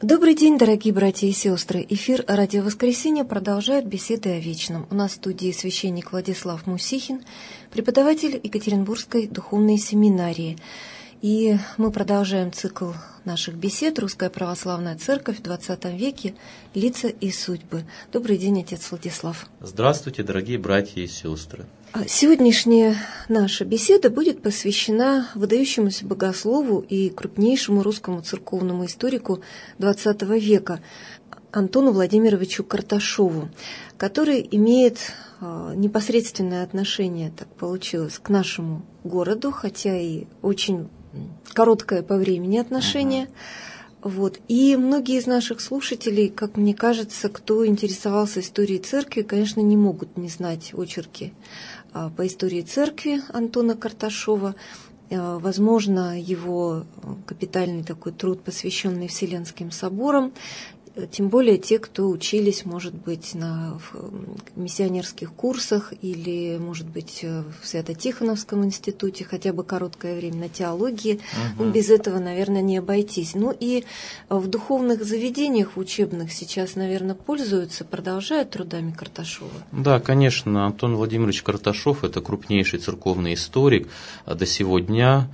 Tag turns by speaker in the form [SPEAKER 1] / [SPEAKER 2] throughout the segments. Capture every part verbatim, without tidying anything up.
[SPEAKER 1] Добрый день, дорогие братья и сестры. Эфир «Радио Воскресенье» продолжает беседы о вечном. У нас в студии священник Владислав Мусихин, преподаватель Екатеринбургской духовной семинарии. И мы продолжаем цикл наших бесед «Русская православная церковь в двадцатом веке. Лица и судьбы». Добрый день, отец Владислав.
[SPEAKER 2] Здравствуйте, дорогие братья и сестры.
[SPEAKER 1] Сегодняшняя наша беседа будет посвящена выдающемуся богослову и крупнейшему русскому церковному историку двадцатого века Антону Владимировичу Карташову, который имеет непосредственное отношение, так получилось, к нашему городу, хотя и очень короткое по времени отношение. Вот. И многие из наших слушателей, как мне кажется, кто интересовался историей церкви, конечно, не могут не знать очерки по истории церкви Антона Карташова. Возможно, его капитальный такой труд, посвященный Вселенским соборам, тем более те, кто учились, может быть, на миссионерских курсах или, может быть, в Свято-Тихоновском институте, хотя бы короткое время на теологии. Угу. Без этого, наверное, не обойтись. Ну и в духовных заведениях учебных сейчас, наверное, пользуются, продолжают трудами Карташова.
[SPEAKER 2] Да, конечно, Антон Владимирович Карташов – это крупнейший церковный историк до сего дня.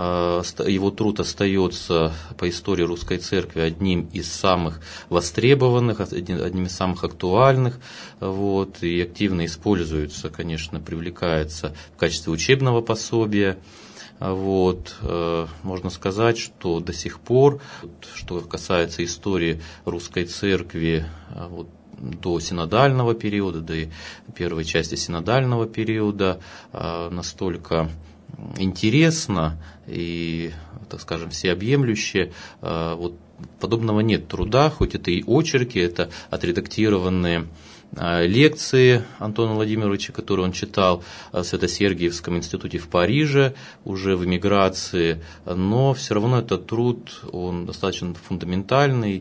[SPEAKER 2] Его труд остается по истории русской церкви одним из самых востребованных, одним из самых актуальных, вот, и активно используется, конечно, привлекается в качестве учебного пособия. Вот, можно сказать, что до сих пор, что касается истории русской церкви, вот, до синодального периода, до первой части синодального периода, настолько интересно и, так скажем, всеобъемлюще. Вот подобного нет труда, хоть это и очерки, это отредактированные лекции Антона Владимировича, которые он читал в Свято-Сергиевском институте в Париже, уже в эмиграции, но все равно этот труд, он достаточно фундаментальный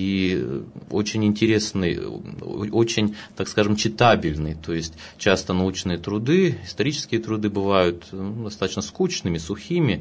[SPEAKER 2] и очень интересный, очень, так скажем, читабельный. То есть часто научные труды, исторические труды бывают достаточно скучными, сухими,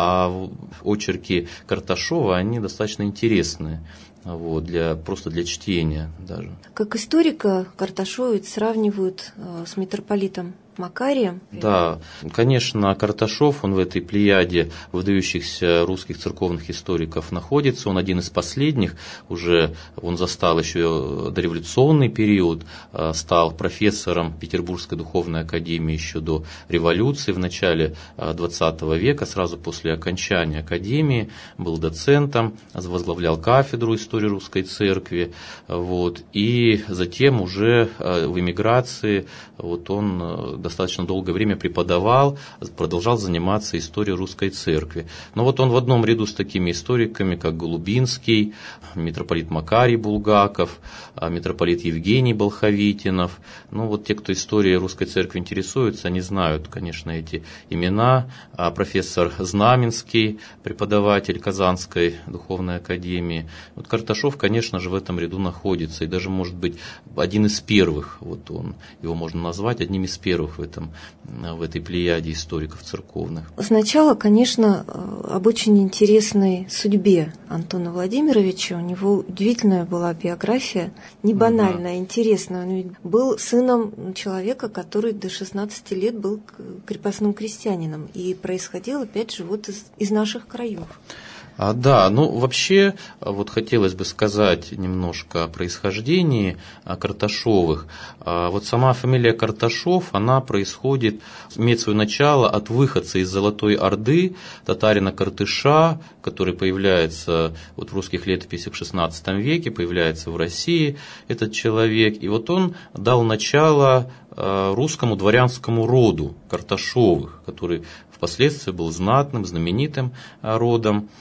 [SPEAKER 2] а очерки Карташова, они достаточно интересные. Вот, для, просто для чтения даже.
[SPEAKER 1] Как историка Карташова сравнивают э, с митрополитом Макарием.
[SPEAKER 2] Да, конечно, Карташов, он в этой плеяде выдающихся русских церковных историков находится. Он один из последних, уже он застал еще дореволюционный период, стал профессором Петербургской духовной академии еще до революции в начале двадцатого века, сразу после окончания академии, был доцентом, возглавлял кафедру истории русской церкви, вот, и затем уже в эмиграции вот он достаточно долгое время преподавал, продолжал заниматься историей русской церкви. Но вот он в одном ряду с такими историками, как Голубинский, митрополит Макарий Булгаков, митрополит Евгений Болховитинов. Ну вот те, кто историей русской церкви интересуются, они знают, конечно, эти имена. А профессор Знаменский, преподаватель Казанской духовной академии. Вот Карташов, конечно же, в этом ряду находится, и даже, может быть, один из первых, вот он, его можно назвать одним из первых в, этом, в этой плеяде историков церковных.
[SPEAKER 1] Сначала, конечно, об очень интересной судьбе Антона Владимировича. У него удивительная была биография, не банальная, угу. интересная. Он ведь был сыном человека, который до шестнадцати лет был крепостным крестьянином, и происходил, опять же, вот из, из наших краев.
[SPEAKER 2] А, да, ну вообще вот хотелось бы сказать немножко о происхождении Карташовых. А, вот сама фамилия Карташов, она происходит, имеет свое начало от выходца из Золотой Орды, татарина Картыша, который появляется вот в русских летописях в шестнадцатом веке, появляется в России этот человек. И вот он дал начало русскому дворянскому роду Карташовых, который впоследствии был знатным, знаменитым родом.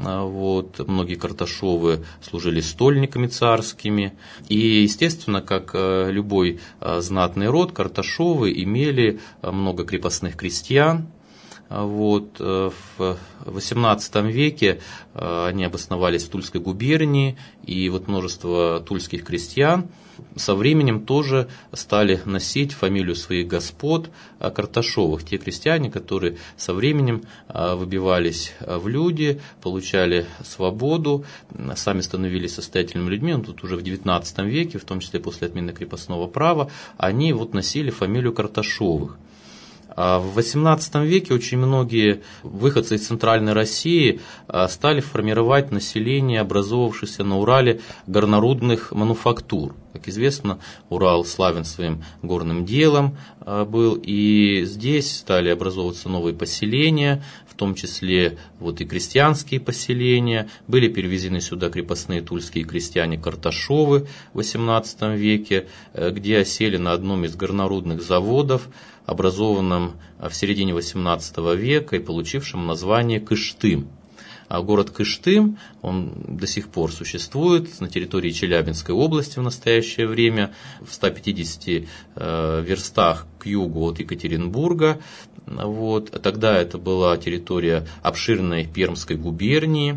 [SPEAKER 2] Вот, многие Карташовы служили стольниками царскими. И, естественно, как любой знатный род, Карташовы имели много крепостных крестьян. Вот, в восемнадцатом веке они обосновались в Тульской губернии, и вот множество тульских крестьян со временем тоже стали носить фамилию своих господ Карташовых. Те крестьяне, которые со временем выбивались в люди, получали свободу, сами становились состоятельными людьми. Тут уже в девятнадцатом веке, в том числе после отмены крепостного права, они вот носили фамилию Карташовых. В восемнадцатом веке очень многие выходцы из Центральной России стали формировать население образовавшихся на Урале горнорудных мануфактур. Как известно, Урал славен своим горным делом был, и здесь стали образовываться новые поселения, в том числе вот и крестьянские поселения. Были перевезены сюда крепостные тульские крестьяне Карташовы в восемнадцатом веке, где осели на одном из горнорудных заводов, образованном в середине восемнадцатого века и получившем название Кыштым. А город Кыштым, он до сих пор существует на территории Челябинской области в настоящее время, в ста пятидесяти верстах к югу от Екатеринбурга. Вот. Тогда это была территория обширной Пермской губернии.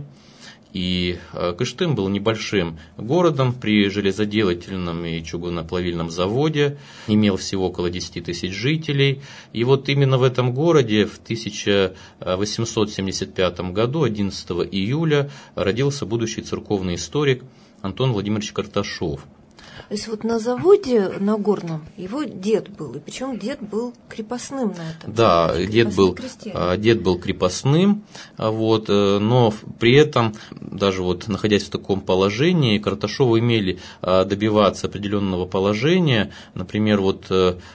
[SPEAKER 2] И Кыштым был небольшим городом при железоделательном и чугуноплавильном заводе, имел всего около десяти тысяч жителей. И вот именно в этом городе в тысяча восемьсот семьдесят пятом году, одиннадцатого июля, родился будущий церковный историк Антон Владимирович Карташов.
[SPEAKER 1] То есть вот на заводе на Горном его дед был, и причем дед был крепостным на этом.
[SPEAKER 2] Да, дед был, дед был крепостным, вот, но при этом, даже вот находясь в таком положении, Карташовы имели добиваться определенного положения. Например, вот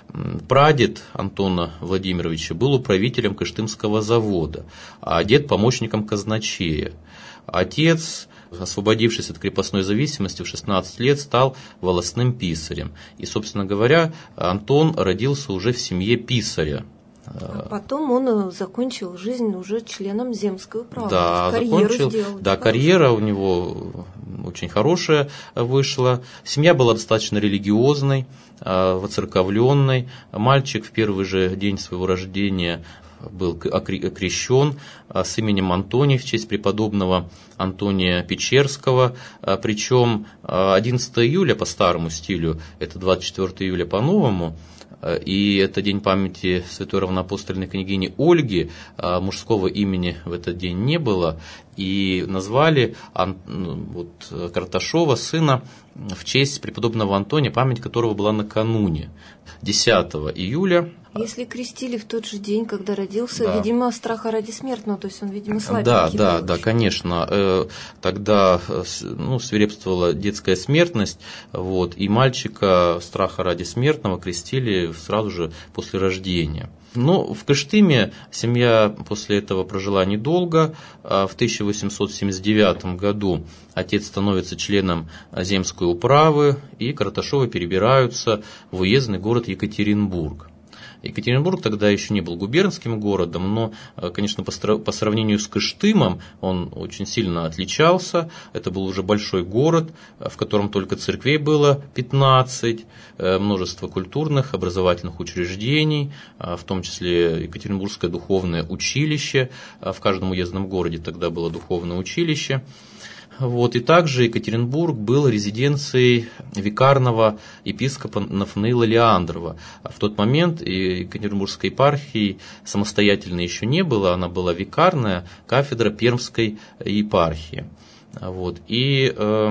[SPEAKER 2] прадед Антона Владимировича был управителем Кыштымского завода, а дед помощником казначея. Отец, освободившись от крепостной зависимости, в шестнадцать лет стал волостным писарем. И, собственно говоря, Антон родился уже в семье писаря.
[SPEAKER 1] А потом он закончил жизнь уже членом земского права.
[SPEAKER 2] Да, закончил. Сделал, да, карьера у него очень хорошая вышла. Семья была достаточно религиозной, воцерковленной. Мальчик в первый же день своего рождения был окрещен с именем Антоний в честь преподобного Антония Печерского, причем одиннадцатого июля по старому стилю, это двадцать четвёртого июля по новому, и это день памяти святой равноапостольной княгини Ольги, мужского имени в этот день не было, и назвали вот, Карташова, сына, в честь преподобного Антония, память которого была накануне, десятого июля.
[SPEAKER 1] Если крестили в тот же день, когда родился,
[SPEAKER 2] да.
[SPEAKER 1] Видимо, страха ради смертного, то есть он, видимо, слабенький.
[SPEAKER 2] Да, да,
[SPEAKER 1] был
[SPEAKER 2] да,
[SPEAKER 1] очень.
[SPEAKER 2] Конечно. Тогда ну, свирепствовала детская смертность, вот, и мальчика страха ради смертного крестили сразу же после рождения. Но в Кыштыме семья после этого прожила недолго. В тысяча восемьсот семьдесят девятом году отец становится членом земской управы, и Карташовы перебираются в уездный город Екатеринбург. Екатеринбург тогда еще не был губернским городом, но, конечно, по сравнению с Кыштымом он очень сильно отличался. Это был уже большой город, в котором только церквей было пятнадцать, множество культурных, образовательных учреждений, в том числе Екатеринбургское духовное училище. В каждом уездном городе тогда было духовное училище. Вот, и также Екатеринбург был резиденцией викарного епископа Нафанаила Леандрова. В тот момент Екатеринбургской епархии самостоятельно еще не было, она была викарная кафедра Пермской епархии. Вот, и э,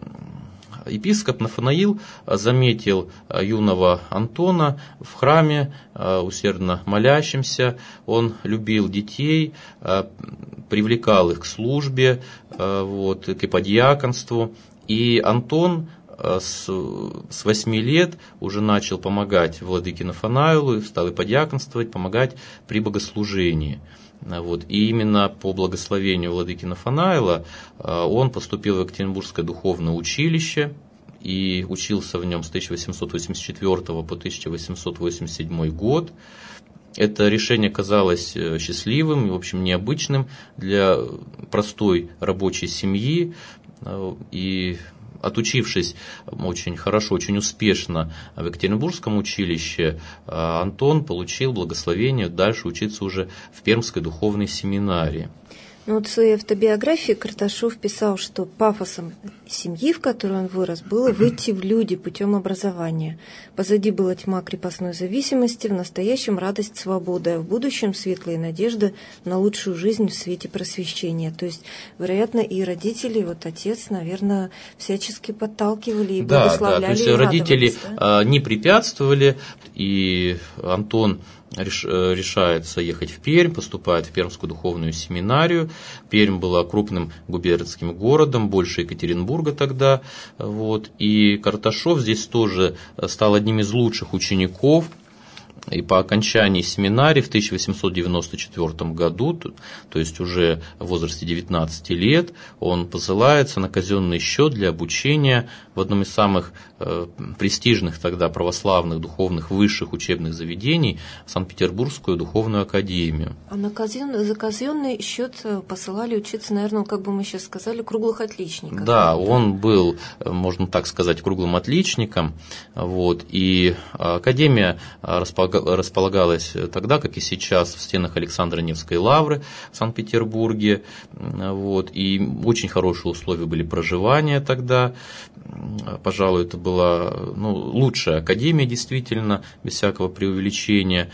[SPEAKER 2] епископ Нафанаил заметил юного Антона в храме, усердно молящимся. Он любил детей, привлекал их к службе, вот, к иподиаконству. И Антон с восьми лет уже начал помогать владыке Нафанаилу, стал иподиаконствовать, помогать при богослужении. Вот. И именно по благословению владыки Нафанаила он поступил в Екатеринбургское духовное училище и учился в нем с тысяча восемьсот восемьдесят четвёртого по тысяча восемьсот восемьдесят седьмой год. Это решение казалось счастливым и, в общем, необычным для простой рабочей семьи. И отучившись очень хорошо, очень успешно в Екатеринбургском училище, Антон получил благословение дальше учиться уже в Пермской духовной семинарии.
[SPEAKER 1] Ну, вот в своей автобиографии Карташов писал, что пафосом семьи, в которой он вырос, было выйти в люди путем образования. Позади была тьма крепостной зависимости, в настоящем радость свободы, а в будущем светлая надежда на лучшую жизнь в свете просвещения. То есть, вероятно, и родители, вот отец, наверное, всячески подталкивали и
[SPEAKER 2] да,
[SPEAKER 1] благословляли.
[SPEAKER 2] Да, то есть
[SPEAKER 1] и
[SPEAKER 2] родители
[SPEAKER 1] да?
[SPEAKER 2] не препятствовали, и Антон решается ехать в Пермь, поступает в Пермскую духовную семинарию. Пермь была крупным губернским городом, больше Екатеринбурга тогда. Вот. И Карташов здесь тоже стал одним из лучших учеников. И по окончании семинарии в тысяча восемьсот девяносто четвёртом году, то есть уже в возрасте девятнадцати лет, он посылается на казенный счет для обучения в одном из самых э, престижных тогда православных духовных высших учебных заведений, Санкт-Петербургскую духовную академию.
[SPEAKER 1] А на казен... за казенный счет посылали учиться, наверное, как бы мы сейчас сказали, круглых отличников.
[SPEAKER 2] Да, он был, можно так сказать, круглым отличником. Вот, и академия располагалась располагалась тогда, как и сейчас, в стенах Александра Невской лавры в Санкт-Петербурге. Вот, и очень хорошие условия были проживания тогда. Пожалуй, это была ну, лучшая академия, действительно, без всякого преувеличения.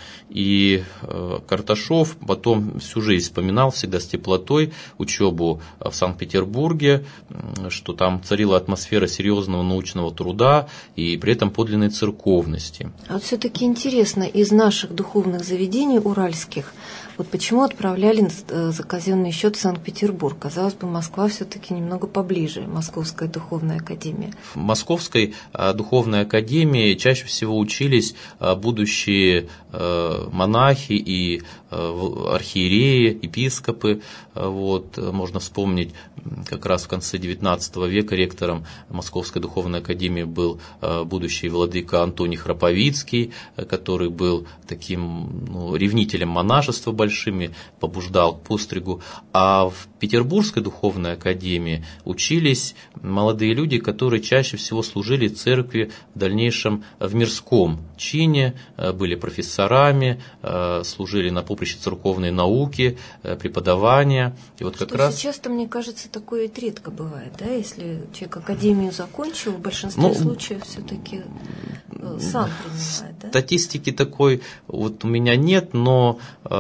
[SPEAKER 2] И Карташов потом всю жизнь вспоминал всегда с теплотой учебу в Санкт-Петербурге, что там царила атмосфера серьезного научного труда и при этом подлинной церковности.
[SPEAKER 1] А вот все-таки интересно, из наших духовных заведений уральских, вот почему отправляли за казенный счет в Санкт-Петербург? Казалось бы, Москва все-таки немного поближе, Московская духовная академия.
[SPEAKER 2] В Московской духовной академии чаще всего учились будущие монахи и архиереи, епископы. Вот, можно вспомнить, как раз в конце девятнадцатого века ректором Московской духовной академии был будущий владыка Антоний Храповицкий, который был таким ну, ревнителем монашества большими, побуждал к постригу. А в Петербургской духовной академии учились молодые люди, которые чаще всего служили церкви в дальнейшем в мирском чине, были профессорами, служили на поприще церковной науки, преподавания. И вот как
[SPEAKER 1] Что
[SPEAKER 2] раз...
[SPEAKER 1] сейчас-то, мне кажется, такое ведь редко бывает, да, если человек академию закончил, в большинстве ну, случаев все-таки сам принимает, да?
[SPEAKER 2] Статистики такой вот у меня нет, но э,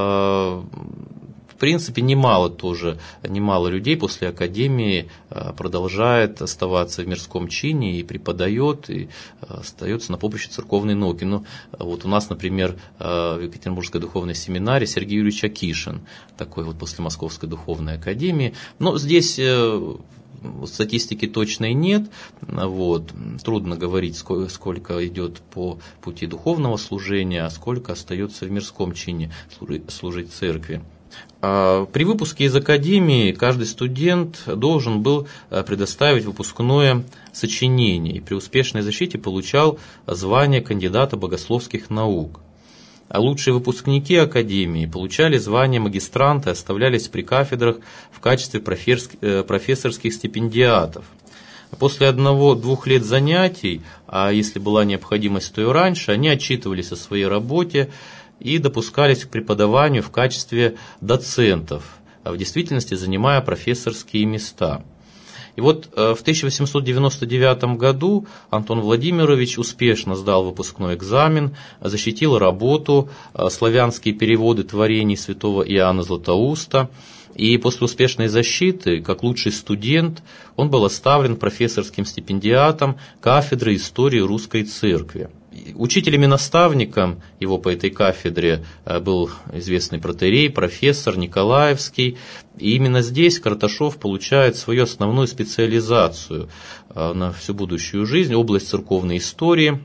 [SPEAKER 2] в принципе немало тоже, немало людей после академии продолжает оставаться в мирском чине и преподает, и остается на поприще церковной науки. Ну, вот у нас, например, в Екатеринбургской духовной семинарии Сергей Юрьевич Акишин, такой вот после Московской духовной академии. Но здесь статистики точной нет, вот. Трудно говорить, сколько, сколько идет по пути духовного служения, а сколько остается в мирском чине служить церкви. При выпуске из академии каждый студент должен был предоставить выпускное сочинение и при успешной защите получал звание кандидата богословских наук. А лучшие выпускники академии получали звание магистранта и оставлялись при кафедрах в качестве профессорских стипендиатов. После одного-двух лет занятий, а если была необходимость, то и раньше, они отчитывались о своей работе и допускались к преподаванию в качестве доцентов, в действительности занимая профессорские места. И вот в тысяча восемьсот девяносто девятом году Антон Владимирович успешно сдал выпускной экзамен, защитил работу «Славянские переводы творений святого Иоанна Златоуста». И после успешной защиты, как лучший студент, он был оставлен профессорским стипендиатом кафедры истории русской церкви. Учителем и наставником его по этой кафедре был известный протоиерей, профессор Николаевский. И именно здесь Карташов получает свою основную специализацию на всю будущую жизнь, область церковной истории.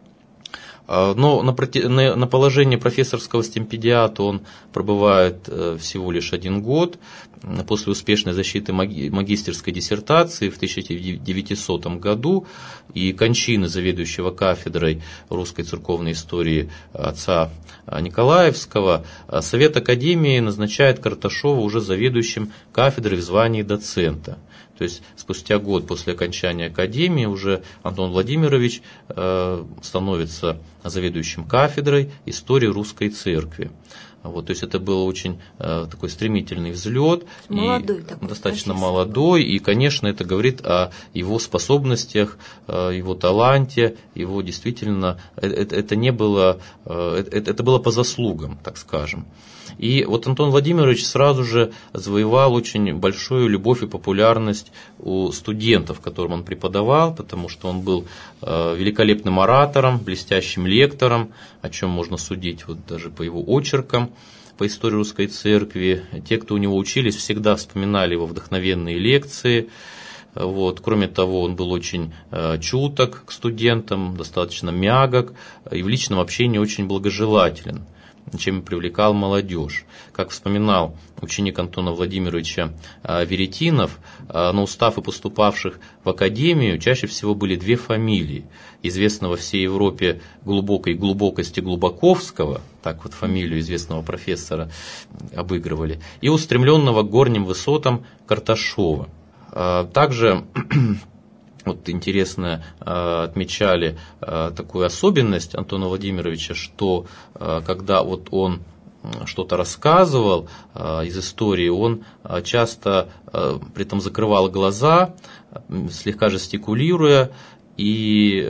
[SPEAKER 2] Но на, на положении профессорского стипендиата он пробывает всего лишь один год, после успешной защиты магистерской диссертации в тысяча девятисотом году и кончины заведующего кафедрой русской церковной истории отца Николаевского, Совет Академии назначает Карташова уже заведующим кафедрой в звании доцента. То есть спустя год после окончания академии уже Антон Владимирович э, становится заведующим кафедрой истории русской церкви. Вот, то есть это был очень э, такой стремительный взлет,
[SPEAKER 1] молодой
[SPEAKER 2] и
[SPEAKER 1] такой,
[SPEAKER 2] достаточно
[SPEAKER 1] профессор.
[SPEAKER 2] молодой, и, конечно, это говорит о его способностях, э, его таланте, его действительно, это, это не было, э, это, это было по заслугам, так скажем. И вот Антон Владимирович сразу же завоевал очень большую любовь и популярность у студентов, которым он преподавал, потому что он был великолепным оратором, блестящим лектором, о чем можно судить вот даже по его очеркам по истории русской церкви. Те, кто у него учились, всегда вспоминали его вдохновенные лекции. Вот. Кроме того, он был очень чуток к студентам, достаточно мягок и в личном общении очень благожелателен, чем привлекал молодежь. Как вспоминал ученик Антона Владимировича Веретинов, на уставы поступавших в академию чаще всего были две фамилии. Известного всей Европе глубокой глубокости Глубоковского, так вот фамилию известного профессора обыгрывали, и устремленного к горним высотам Карташова. Также вот интересно отмечали такую особенность Антона Владимировича, что когда вот он что-то рассказывал из истории, он часто при этом закрывал глаза, слегка жестикулируя, и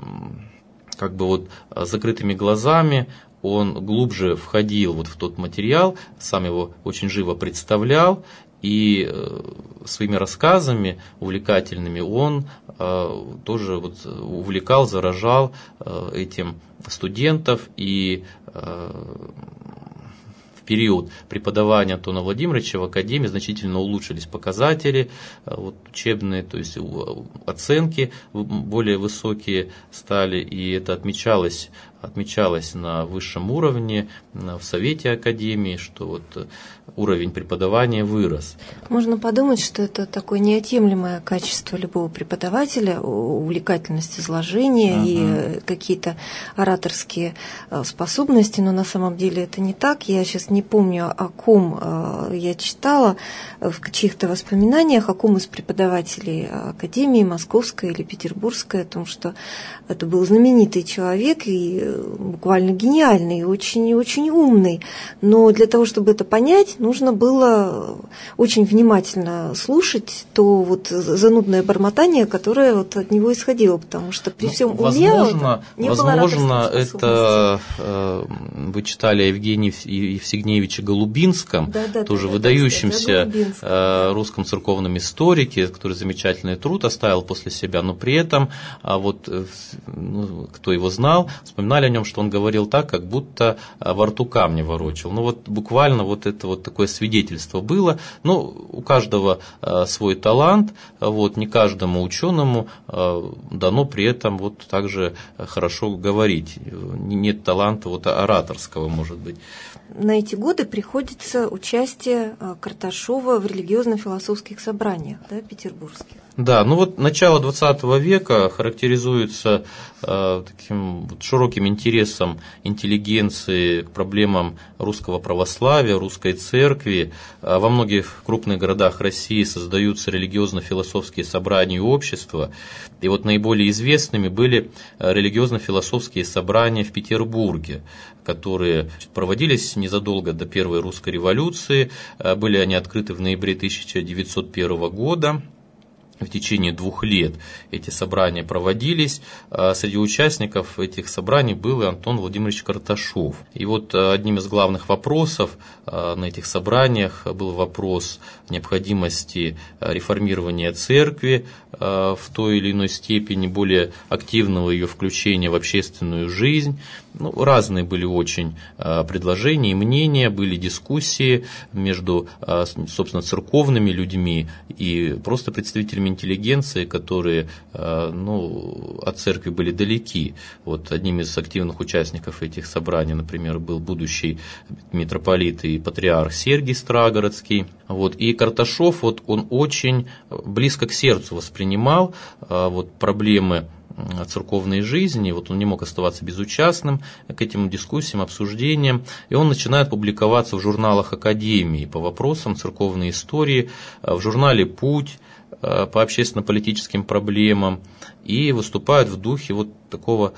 [SPEAKER 2] как бы вот закрытыми глазами он глубже входил вот в тот материал, сам его очень живо представлял, и своими рассказами увлекательными он тоже вот увлекал, заражал этим студентов, и в период преподавания Антона Владимировича в академии значительно улучшились показатели вот, учебные, то есть оценки более высокие стали, и это отмечалось, отмечалось на высшем уровне, в Совете Академии, что вот уровень преподавания вырос.
[SPEAKER 1] Можно подумать, что это такое неотъемлемое качество любого преподавателя, увлекательность изложения uh-huh. и какие-то ораторские способности, но на самом деле это не так. Я сейчас не помню, о ком я читала в чьих-то воспоминаниях, о ком из преподавателей Академии, Московской или Петербургской, о том, что это был знаменитый человек и буквально гениальный, очень, очень умный. Но для того, чтобы это понять, нужно было очень внимательно слушать то вот занудное бормотание, которое вот от него исходило, потому что при всем
[SPEAKER 2] ну,
[SPEAKER 1] уме
[SPEAKER 2] возможно,
[SPEAKER 1] не
[SPEAKER 2] возможно, это э, вы читали о Евгении Евсегнеевиче Голубинском, да, да, тоже да, выдающемся да, э, русском церковном историке, который замечательный труд оставил после себя, но при этом, а вот, ну, кто его знал, вспоминали о нем, что он говорил так, как будто во рту камни ворочил. Ну вот буквально вот это вот такое свидетельство было. Ну, у каждого э, свой талант, вот, не каждому ученому э, дано при этом вот также хорошо говорить. Нет таланта вот ораторского, может быть.
[SPEAKER 1] На эти годы приходится участие Карташова в религиозно-философских собраниях, да, петербургских.
[SPEAKER 2] Да, ну вот начало двадцатого века характеризуется э, таким вот широким интересом интеллигенции к проблемам русского православия, русской церкви. Во многих крупных городах России создаются религиозно-философские собрания и общества. И вот наиболее известными были религиозно-философские собрания в Петербурге, которые проводились незадолго до Первой русской революции. Были они открыты в ноябре тысяча девятьсот первого года. В течение двух лет эти собрания проводились. Среди участников этих собраний был и Антон Владимирович Карташов. И вот одним из главных вопросов на этих собраниях был вопрос необходимости реформирования церкви в той или иной степени, более активного ее включения в общественную жизнь. Ну, разные были очень предложения и мнения, были дискуссии между, собственно, церковными людьми и просто представителями интеллигенции, которые ну, от церкви были далеки. Вот одним из активных участников этих собраний, например, был будущий митрополит и патриарх Сергий Страгородский. Вот. И Карташов, вот, он очень близко к сердцу воспринимал вот, проблемы церковной жизни, вот он не мог оставаться безучастным к этим дискуссиям, обсуждениям, и он начинает публиковаться в журналах Академии по вопросам церковной истории, в журнале «Путь», по общественно-политическим проблемам, и выступают в духе вот такого,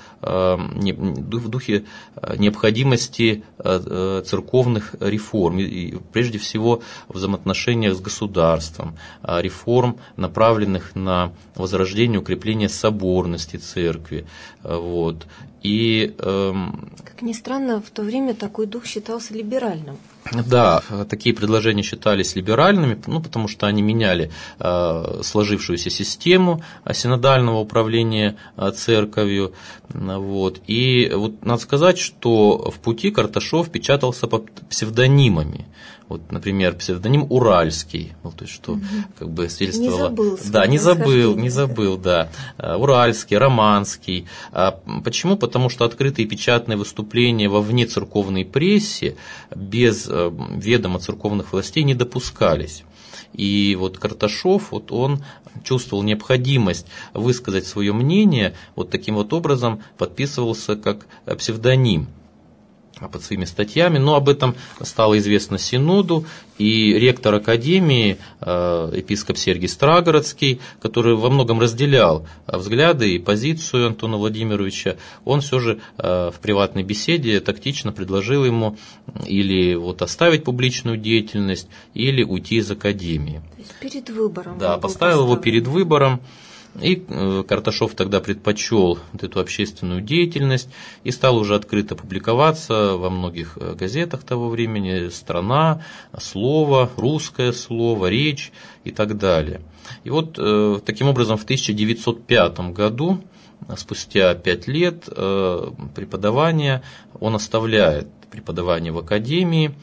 [SPEAKER 2] в духе необходимости церковных реформ, и прежде всего в взаимоотношениях с государством, реформ, направленных на возрождение, укрепление соборности церкви. Вот. И,
[SPEAKER 1] как ни странно, в то время такой дух считался либеральным.
[SPEAKER 2] Да, такие предложения считались либеральными, ну, потому что они меняли э, сложившуюся систему синодального управления э, церковью. Вот. И вот надо сказать, что в «Пути» Карташов печатался под псевдонимами. Вот, например, псевдоним Уральский, ну, то есть, что угу. как бы свидетельствовало.
[SPEAKER 1] Не забыл.
[SPEAKER 2] Да, не забыл, не забыл, да. Уральский, Романский. Почему? Потому что открытые печатные выступления во внецерковной прессе без ведома церковных властей не допускались. И вот Карташов, вот он чувствовал необходимость высказать свое мнение, вот таким вот образом подписывался как псевдоним под своими статьями, но об этом стало известно Синоду, и ректор Академии, епископ Сергий Страгородский, который во многом разделял взгляды и позицию Антона Владимировича, он все же в приватной беседе тактично предложил ему или вот оставить публичную деятельность, или уйти из Академии.
[SPEAKER 1] То есть перед выбором.
[SPEAKER 2] Да, поставил его перед выбором. И Карташов тогда предпочел вот эту общественную деятельность и стал уже открыто публиковаться во многих газетах того времени: «Страна», «Слово», «Русское слово», «Речь» и так далее. И вот таким образом в тысяча девятьсот пятом году, спустя пять лет преподавания, он оставляет преподавание в Академии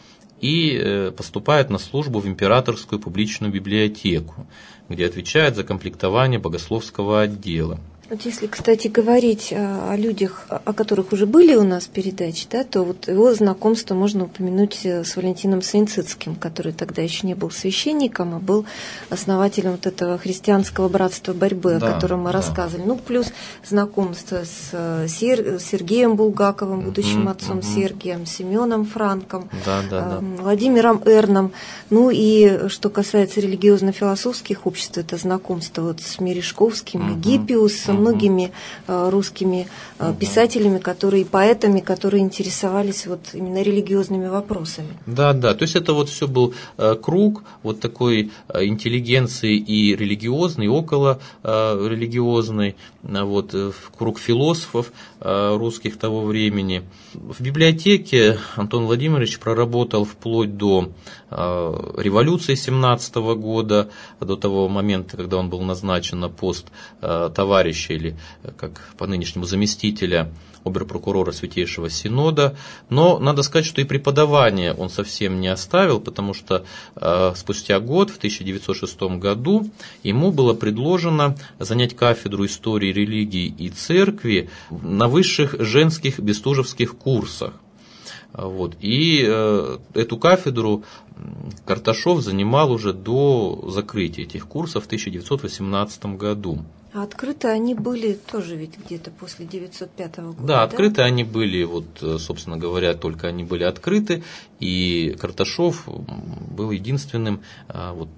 [SPEAKER 2] и поступает на службу в Императорскую публичную библиотеку, где отвечает за комплектование богословского отдела.
[SPEAKER 1] Вот если, кстати, говорить о людях, о которых уже были у нас передачи, да, то вот его знакомство можно упомянуть с Валентином Свинцицким, который тогда еще не был священником, а был основателем вот этого христианского братства борьбы, да, о котором мы да. рассказывали. Ну, плюс знакомство с Сер... Сергеем Булгаковым, будущим угу, отцом угу. Сергием, Семеном Франком,
[SPEAKER 2] да, да, да.
[SPEAKER 1] Владимиром Эрном. Ну и что касается религиозно-философских обществ, это знакомство вот с Мережковским, угу. Гиппиусом, многими э, русскими э, писателями, которые, поэтами, которые интересовались вот именно религиозными вопросами.
[SPEAKER 2] Да, да, то есть это вот все был э, круг вот такой э, интеллигенции и религиозной, и около э, религиозной, э, вот, э, круг философов э, русских того времени. В библиотеке Антон Владимирович проработал вплоть до э, революции семнадцатого года, до того момента, когда он был назначен на пост э, товарища или как по нынешнему заместителя обер-прокурора Святейшего Синода. Но надо сказать, что и преподавание он совсем не оставил, потому что э, спустя год, в тысяча девятьсот шестом году, ему было предложено занять кафедру истории религии и церкви на высших женских бестужевских курсах. Вот. И э, эту кафедру Карташов занимал уже до закрытия этих курсов в тысяча девятьсот восемнадцатом году.
[SPEAKER 1] А открыты они были тоже ведь где-то после девятьсот пятого года?
[SPEAKER 2] Да, открыты да? они были, вот, собственно говоря, только они были открыты, и Карташов был единственным вот,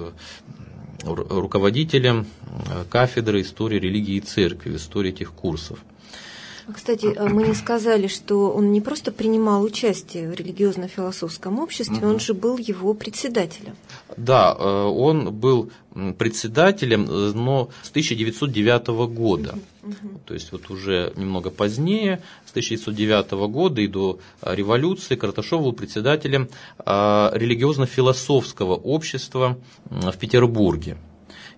[SPEAKER 2] руководителем кафедры истории религии и церкви, истории этих курсов.
[SPEAKER 1] Кстати, мы не сказали, что он не просто принимал участие в религиозно-философском обществе, угу. он же был его председателем. Да,
[SPEAKER 2] он был председателем, но с тысяча девятьсот девятого года. Угу. То есть вот уже немного позднее, с тысяча девятьсот девятого года и до революции, Карташов был председателем религиозно-философского общества в Петербурге.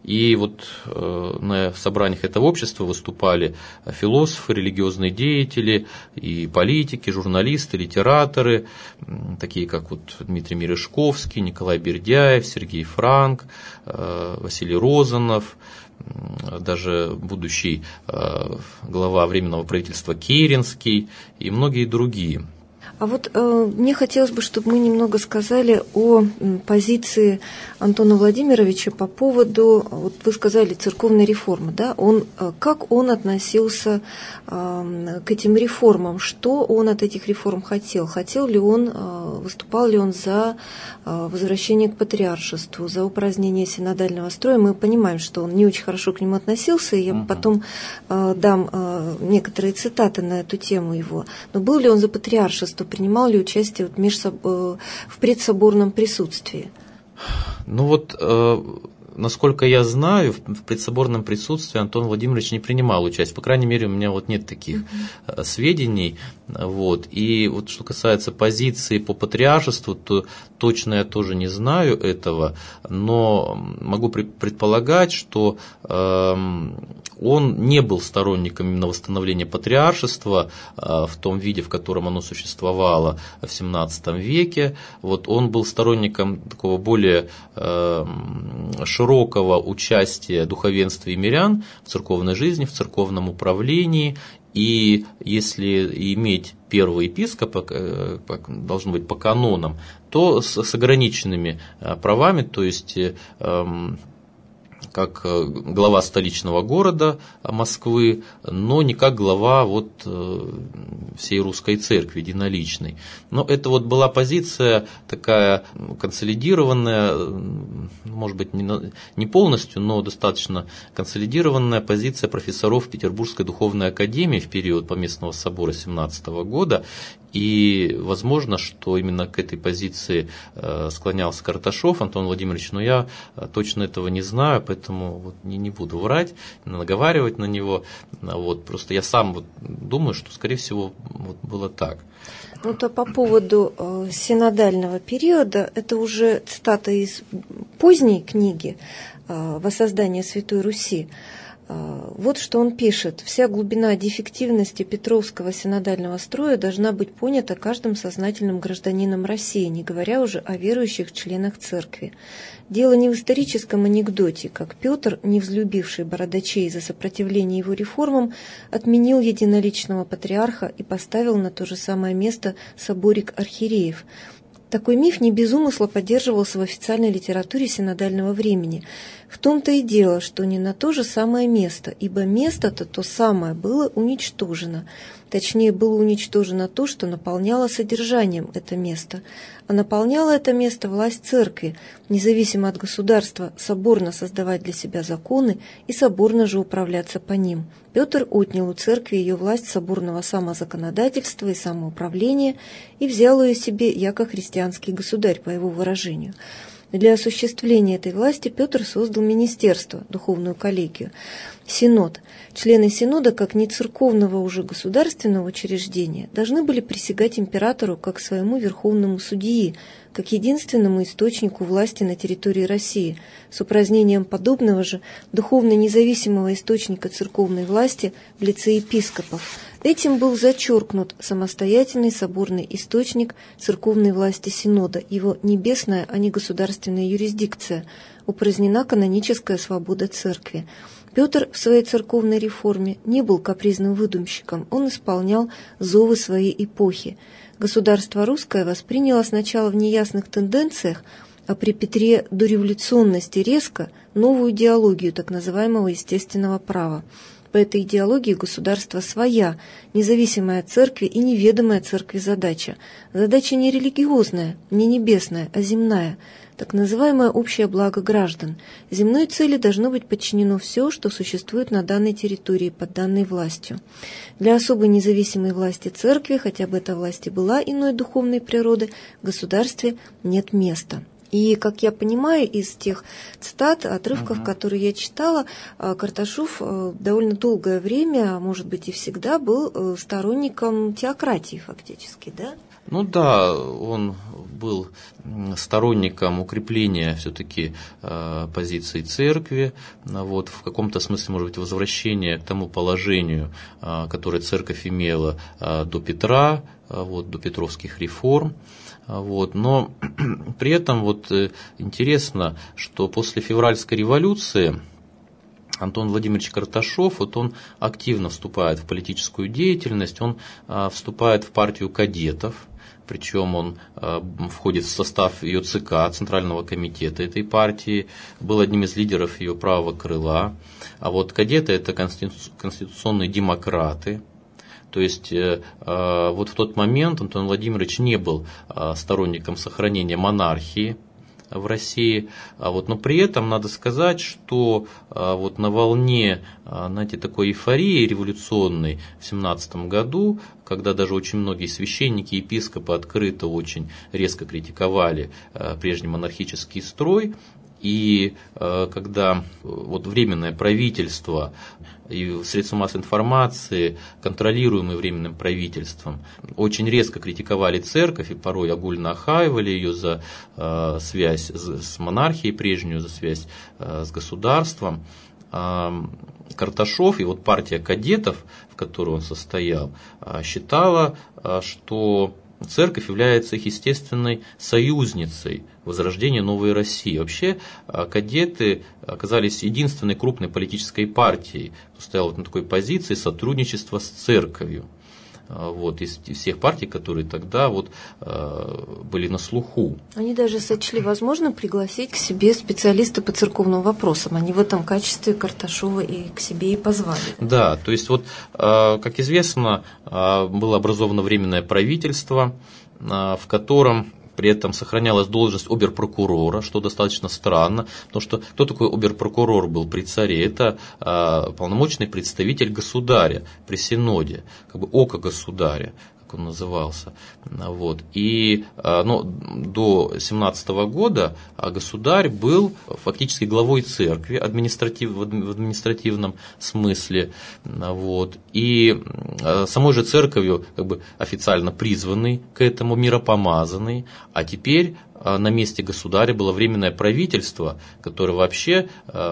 [SPEAKER 2] И вот на собраниях этого общества выступали философы, религиозные деятели, и политики, журналисты, литераторы, такие как вот Дмитрий Мережковский, Николай Бердяев, Сергей Франк, Василий Розанов, даже будущий глава Временного правительства Керенский и многие другие.
[SPEAKER 1] А вот э, мне хотелось бы, чтобы мы немного сказали о позиции Антона Владимировича по поводу, вот вы сказали, церковной реформы, да, он, как он относился э, к этим реформам, что он от этих реформ хотел, хотел ли он, э, выступал ли он за э, возвращение к патриаршеству, за упразднение синодального строя. Мы понимаем, что он не очень хорошо к нему относился, и я uh-huh. потом э, дам э, некоторые цитаты на эту тему его, но был ли он за патриаршество, принимал ли участие вот межсоб... в предсоборном присутствии?
[SPEAKER 2] Ну вот, э, насколько я знаю, в предсоборном присутствии Антон Владимирович не принимал участие. По крайней мере, у меня вот нет таких uh-huh. сведений. Вот. И вот что касается позиции по патриаршеству, то точно я тоже не знаю этого, но могу предполагать, что э, он не был сторонником именно восстановления патриаршества э, в том виде, в котором оно существовало в семнадцатом веке. Вот он был сторонником такого более э, широкого участия духовенства и мирян в церковной жизни, в церковном управлении. И если иметь первого епископа, должно быть по канонам, то с, с ограниченными правами, то есть как глава столичного города Москвы, но не как глава вот всей русской церкви единоличной. Но это вот была позиция такая консолидированная, может быть, не полностью, но достаточно консолидированная позиция профессоров Петербургской духовной академии в период Поместного собора семнадцатого года. И возможно, что именно к этой позиции склонялся Карташов Антон Владимирович, но я точно этого не знаю, поэтому вот не, не буду врать, наговаривать на него. Вот, просто я сам вот думаю, что, скорее всего, вот было так.
[SPEAKER 1] Ну, то по поводу э, синодального периода, это уже цитата из поздней книги э, «Воссоздание Святой Руси». Вот что он пишет. «Вся глубина дефективности Петровского синодального строя должна быть понята каждым сознательным гражданином России, не говоря уже о верующих членах церкви. Дело не в историческом анекдоте, как Петр, не взлюбивший бородачей за сопротивление его реформам, отменил единоличного патриарха и поставил на то же самое место соборик архиереев. Такой миф не без умысла поддерживался в официальной литературе синодального времени. В том-то и дело, что не на то же самое место, ибо место-то то самое было уничтожено. Точнее, было уничтожено то, что наполняло содержанием это место. А наполняло это место власть церкви, независимо от государства, соборно создавать для себя законы и соборно же управляться по ним. Петр отнял у церкви ее власть соборного самозаконодательства и самоуправления и взял ее себе яко христианский государь, по его выражению. Для осуществления этой власти Петр создал министерство, духовную коллегию, синод. Члены синода, как не церковного уже государственного учреждения, должны были присягать императору как своему верховному судьи, как единственному источнику власти на территории России, с упразднением подобного же духовно независимого источника церковной власти в лице епископов. Этим был зачеркнут самостоятельный соборный источник церковной власти синода, его небесная, а не государственная юрисдикция, упразднена каноническая свобода церкви. Петр в своей церковной реформе не был капризным выдумщиком, он исполнял зовы своей эпохи. Государство русское восприняло сначала в неясных тенденциях, а при Петре дореволюционности резко новую идеологию так называемого естественного права. По этой идеологии государство своя, независимая от церкви и неведомая церкви задача. Задача не религиозная, не небесная, а земная, так называемое общее благо граждан. Земной цели должно быть подчинено все, что существует на данной территории под данной властью. Для особой независимой власти церкви, хотя бы эта власть и была иной духовной природы, в государстве нет места. И, как я понимаю, из тех цитат, отрывков, uh-huh. которые я читала, Карташов довольно долгое время, может быть и всегда, был сторонником теократии фактически, да?
[SPEAKER 2] Ну да, он был сторонником укрепления все-таки позиций церкви, вот, в каком-то смысле, может быть, возвращения к тому положению, которое церковь имела до Петра, вот, до петровских реформ. Вот, но при этом вот интересно, что после февральской революции Антон Владимирович Карташов, вот он активно вступает в политическую деятельность, он а, вступает в партию кадетов, причем он а, входит в состав ее ЦК, Центрального комитета этой партии, был одним из лидеров ее правого крыла, а вот кадеты – это конституционные демократы. То есть э, э, вот в тот момент Антон Владимирович не был э, сторонником сохранения монархии в России, а вот, но при этом надо сказать, что э, вот на волне э, знаете, такой эйфории революционной в семнадцатом году, когда даже очень многие священники и епископы открыто очень резко критиковали э, прежний монархический строй, и э, когда вот временное правительство и средства массовой информации, контролируемые временным правительством, очень резко критиковали церковь и порой огульно охаивали ее за э, связь с монархией прежнюю, за связь э, с государством, э, Карташов и вот партия кадетов, в которой он состоял, э, считала, э, что церковь является их естественной союзницей возрождения новой России. Вообще кадеты оказались единственной крупной политической партией, кто стоял вот на такой позиции сотрудничества с церковью. Вот, из всех партий, которые тогда вот, были на слуху.
[SPEAKER 1] Они даже сочли возможно пригласить к себе специалиста по церковным вопросам. Они в этом качестве Карташова и к себе и позвали.
[SPEAKER 2] Да, то есть, вот, как известно, было образовано Временное правительство, в котором при этом сохранялась должность оберпрокурора, что достаточно странно, потому что кто такой оберпрокурор был при царе? Это э, полномочный представитель государя при синоде, как бы око государя, как он назывался. Вот. И э, ну, до семнадцатого года государь был фактически главой церкви административ, в административном смысле. Вот. И э, самой же церковью как бы официально призванный к этому, миропомазанный, а теперь на месте государя было Временное правительство, которое вообще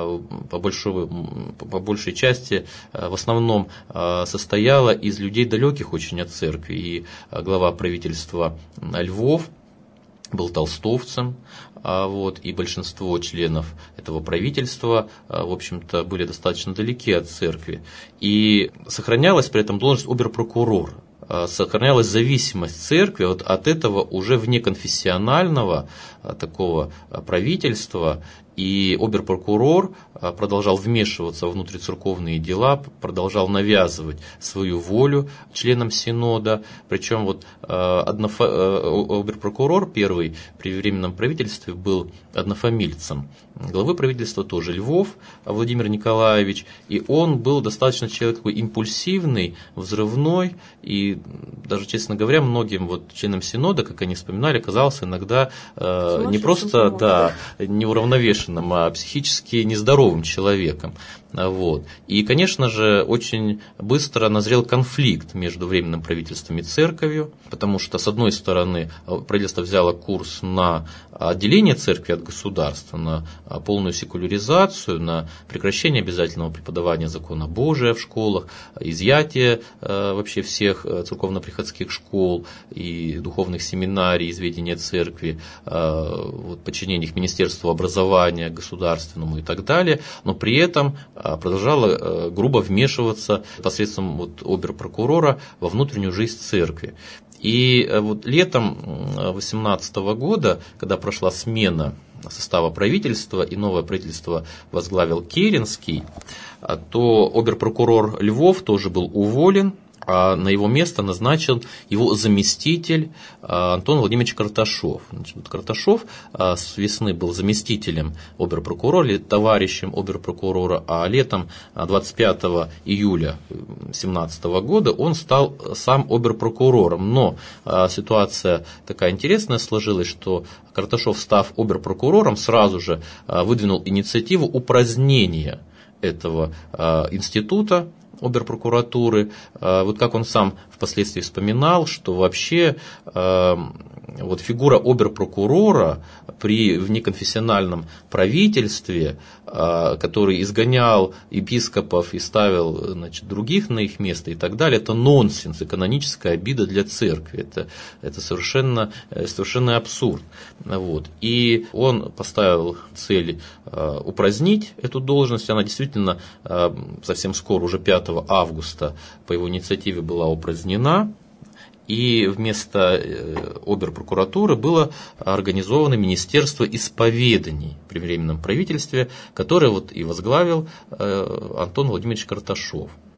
[SPEAKER 2] по большой, по большей части в основном состояло из людей, далеких очень от церкви. И глава правительства Львов был толстовцем, вот, и большинство членов этого правительства, в общем-то, были достаточно далеки от церкви. И сохранялась при этом должность оберпрокурора. Сохранялась зависимость церкви вот от этого уже внеконфессионального такого правительства, и оберпрокурор продолжал вмешиваться во внутрицерковные дела, продолжал навязывать свою волю членам синода, причем вот однофа... оберпрокурор первый при Временном правительстве был однофамильцем. Главы правительства тоже Львов Владимир Николаевич, и он был достаточно человек такой импульсивный, взрывной, и даже, честно говоря, многим вот членам синода, как они вспоминали, казался иногда э, не просто да, неуравновешенным, а психически нездоровым человеком. Вот. И, конечно же, очень быстро назрел конфликт между Временным правительством и церковью, потому что, с одной стороны, правительство взяло курс на отделение церкви от государства, на полную секуляризацию, на прекращение обязательного преподавания закона Божия в школах, изъятие вообще всех церковно-приходских школ и духовных семинарий из ведения церкви, подчинение их Министерству образования государственному и так далее, но при этом продолжала грубо вмешиваться посредством вот оберпрокурора во внутреннюю жизнь церкви. И вот летом две тысячи восемнадцатого года, когда прошла смена состава правительства и новое правительство возглавил Керенский, то оберпрокурор Львов тоже был уволен. а на его место назначен его заместитель Антон Владимирович Карташов. Значит, вот Карташов с весны был заместителем оберпрокурора, или товарищем оберпрокурора, а летом двадцать пятого июля две тысячи семнадцатого года он стал сам оберпрокурором. Но ситуация такая интересная сложилась, что Карташов, став оберпрокурором, сразу же выдвинул инициативу упразднения этого института оберпрокуратуры. Вот как он сам впоследствии вспоминал, что вообще вот фигура оберпрокурора при внеконфессиональном правительстве, который изгонял епископов и ставил, значит, других на их место и так далее, это нонсенс и каноническая обида для церкви. Это, это совершенно, совершенно абсурд. Вот. И он поставил цель упразднить эту должность. Она действительно совсем скоро, уже пятого августа, по его инициативе была упразднена. И вместо оберпрокуратуры было организовано Министерство исповеданий при Временном правительстве, которое вот и возглавил Антон Владимирович Карташов.